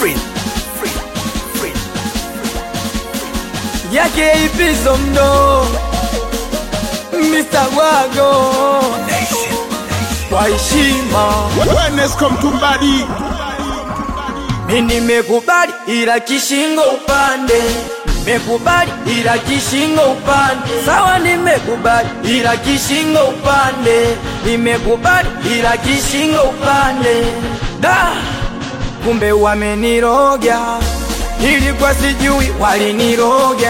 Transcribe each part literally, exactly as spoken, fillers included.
free, free, free. Yake ipizo mdo mister Wago Nation, kwa heshima. Wellness come to body. Mimi nimekubali ila kishingo upande, nimekubali ila kishingo upande. Sawa nimekubali ila kishingo upande, nimekubali ila kishingo upande. Da, kumbe wameniroga, nilikuwa sijui waliniroga.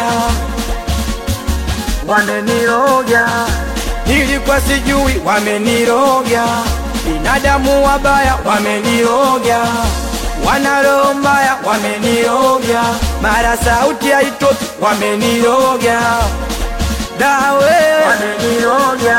Wameniroga, nilikuwa sijui wameniroga. Binadamu wabaya wameniroga, wana roho mbaya wameniroga. Mara sauti haitoki wameniroga. Dawe wameniroga.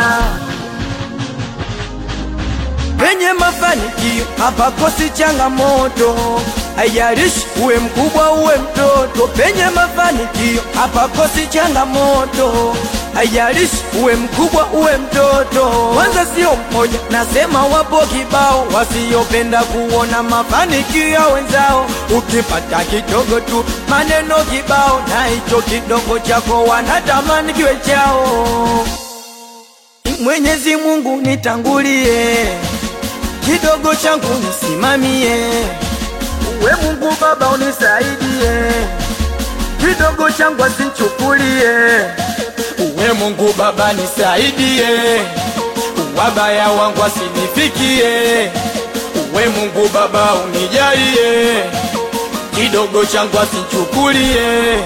Penye mafanikio hapakosi changamoto, haijalishi uwe mkubwa uwe mtoto. Penye mafanikio hapakosi changamoto, haijalishi uwe mkubwa uwe mtoto. Kwanza sio mmoja, nasema wapo kibao wasiopenda kuona mafanikio ya wenzao. Ukipata kidogo tu maneno kibao, na hicho kidogo chako wanatamani kiwe chao. Mwenyezi Mungu nitangulie, kidogo changu nisimamie. Uwe Mungu Baba unisaidie, kidogo changu asinchukulie. Uwe Mungu Baba nisaidie, wabaya wangu asinifikie. Uwe Mungu Baba unijalie, kidogo changu asinchukulie.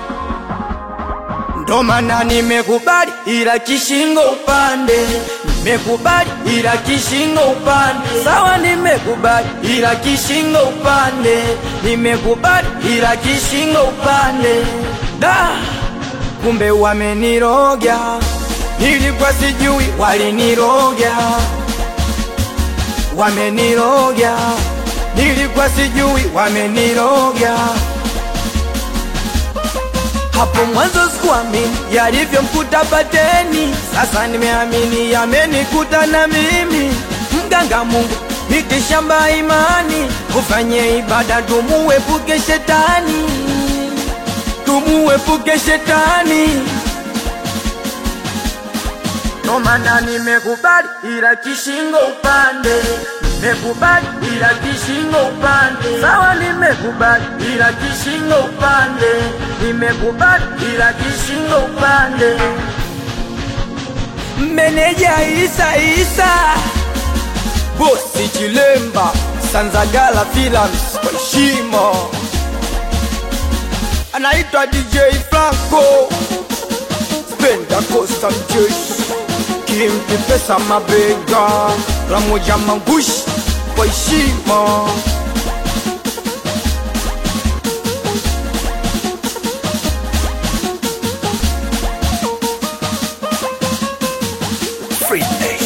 Ndo maana nimekubali ila kishingo upande, nimekubali ila kishingo upande. Sawa nimekubali ila kishingo upande, nimekubali ila kishingo upande. Da, kumbe wameniroga, nilikuwa sijui waliniroga. Wameniroga, nilikuwa sijui wameniroga. Hapo mwanzo sikuamini yalivyomkuta Pateni, sasa nimeamini yamenikuta na mimi. Mganga Mungu mitishamba imani, kufanye ibada tumuepuke shetani, tumuepuke shetani. Ndo maana nimekubali ila kishingo upande, nimekubali ila kishingo upande. Sawa nimekubali ila kishingo upande, nimekubali ila kishingo upande. Meneja Isa Isa, Bosi Chilemba, Sanzagala Films kwa heshima. Anaitwa D J Franco, Spenda Costa Mjeshi, Kimpi pesa mabega, Ramoja Mangushi kwa heshima. free nation.